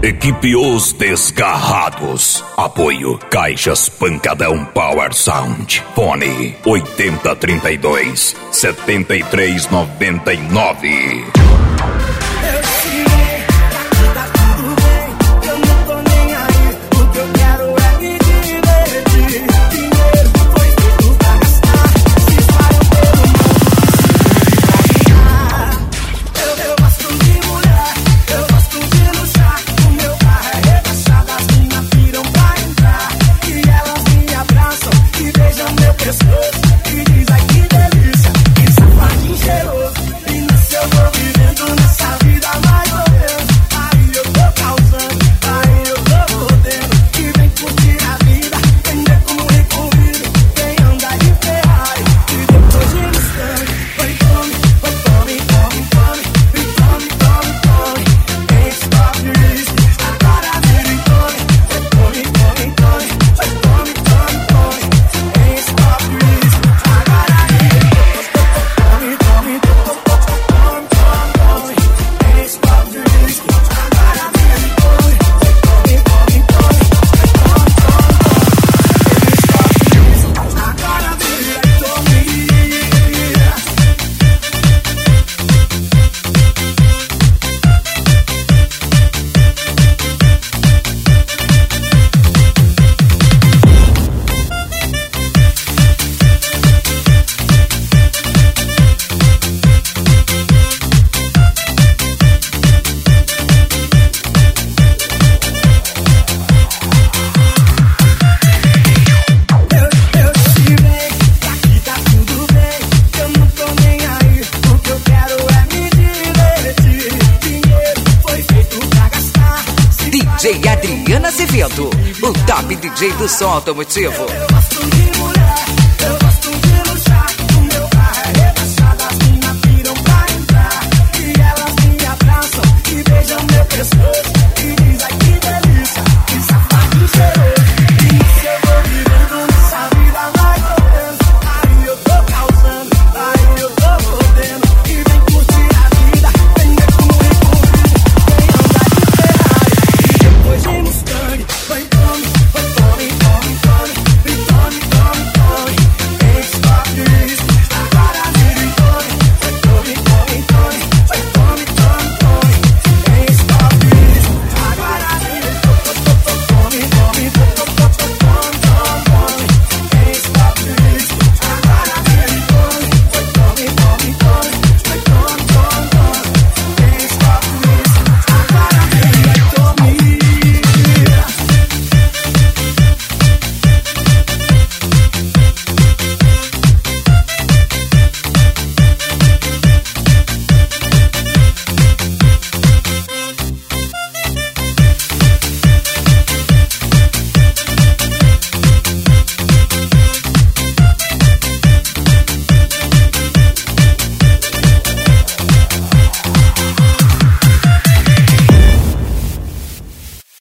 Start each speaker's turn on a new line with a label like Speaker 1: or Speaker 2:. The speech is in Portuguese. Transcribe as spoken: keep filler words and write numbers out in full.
Speaker 1: Equipe Os Desgarrados. Apoio Caixas Pancadão Power Sound. Fone oitenta trinta e dois, setenta e três noventa e nove.
Speaker 2: D J Adriana Azevedo, o top D J do som automotivo.
Speaker 3: Eu gosto de mulher, eu gosto de luxar. O meu carro é rebaixado, as minas viram pra entrar. E elas me abraçam e beijam meu pescoço.